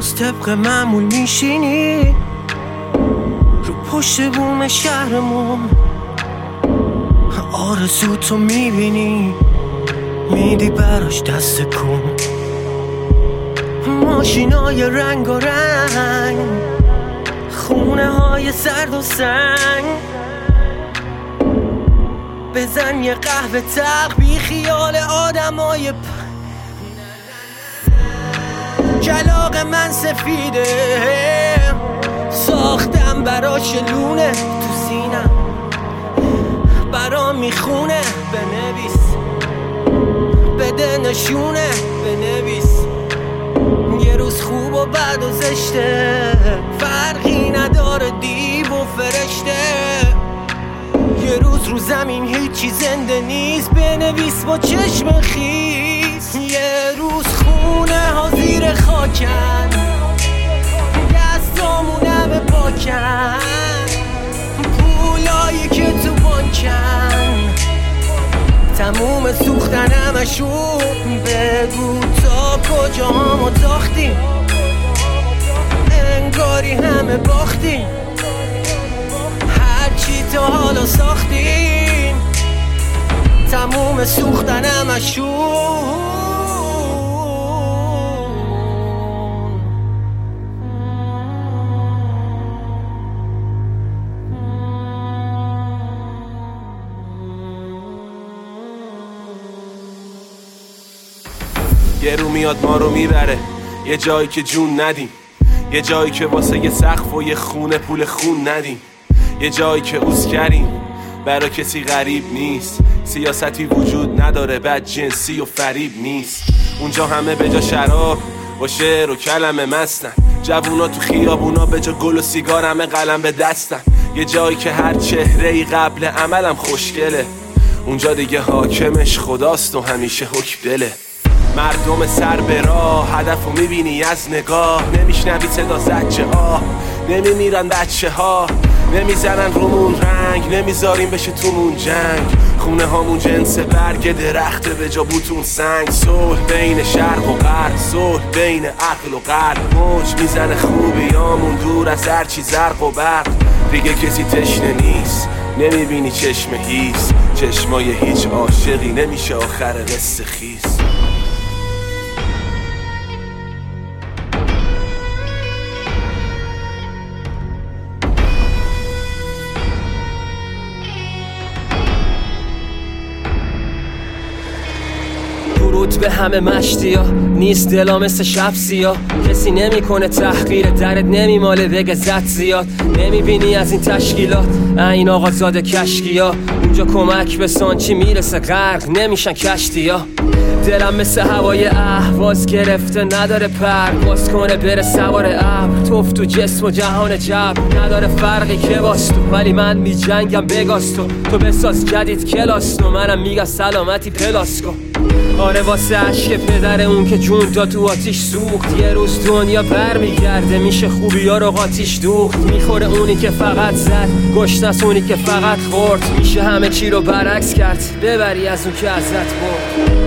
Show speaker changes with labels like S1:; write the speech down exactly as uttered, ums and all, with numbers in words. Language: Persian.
S1: باز طبق معمول میشینی رو پشت بوم شهرمون، آرزو تو میبینی میدی براش دست کن. ماشینای رنگ و رنگ، خونه های سرد و سنگ، بزن یه قهوه تلخ بی خیال آدم های پ... کلاغ من سفیده، ساختم براش لونه تو سینم، برام میخونه بنویس، بده نشونه بنویس. یه روز خوب و بد و زشته، فرقی نداره دیو و فرشته. یه روز رو زمین هیچی زنده نیست، بنویس با چشم خیس. یه روز خونه ها زیر خاکن، دستامونم پاکن، پولایی که تو بانکن تموم سوختنمشون. بگو تا کجا همو تاختیم، انگاری همه باختیم، هرچی تا حالا ساختیم تموم سوختنمشون.
S2: یه رو میاد ما رو میبره یه جایی که جون ندیم، یه جایی که واسه یه سقف و یه خونه پول خون ندیم، یه جایی که اوزگریم برا کسی غریب نیست، سیاستی وجود نداره بد جنسی و فریب نیست. اونجا همه به جا شراب با شعر و کلمه مستن، جوونا تو خیابونا به جا گل و سیگار همه قلم به دستن. یه جایی که هر چهره‌ای قبل عملم خوشگله، اونجا دیگه حاکمش خداست و همیشه حکم دله. مردم سر به راه، هدفو میبینی از نگاه، نمیشنوی صدا زجه آه، نمیمیرن بچه ها، نمیزنن رومون رنگ، نمیذاریم بشه تومون جنگ. خونه هامون جنس برگ درخته به جا بوتون سنگ. صلح بین شرق و غرب، صلح بین عقل و قلب، موج میزنه خوبیامون دور از هرچی زرق و برق. دیگه کسی تشنه نیست، نمیبینی چشم هیس، چشمای هیچ عاشقی نمیشه آخر قصه خیس.
S3: به همه مشتی ها نیست دلا مثل شب سیاه، کسی نمیکنه تحقیر درد، نمیماله بگه زد زیاد. نمیبینی از این تشکیلات این آقا زاده کشکی ها، اونجا کمک به سانچی میرسه غرق نمیشن کشتی ها. دلم مثل هوای اهواز گرفته نداره پر، باز کنه بره سوار ابر، توف تو جسم و جهان جبر. نداره فرقی که باز تو، ولی من می جنگم بگاز تو، تو بساز جدید کلاس تو، منم میگم سلامتی پلاس کن. آره واسه عشق پدر اون که جون داد تو آتیش سوخت، یه روز دنیا بر میگرده میشه خوبی ها رو قاتیش دوخت. میخوره اونی که فقط زد، گشنس اونی که فقط خورد، میشه همه چی رو برعکس کرد، ببری از اون که ازت برد.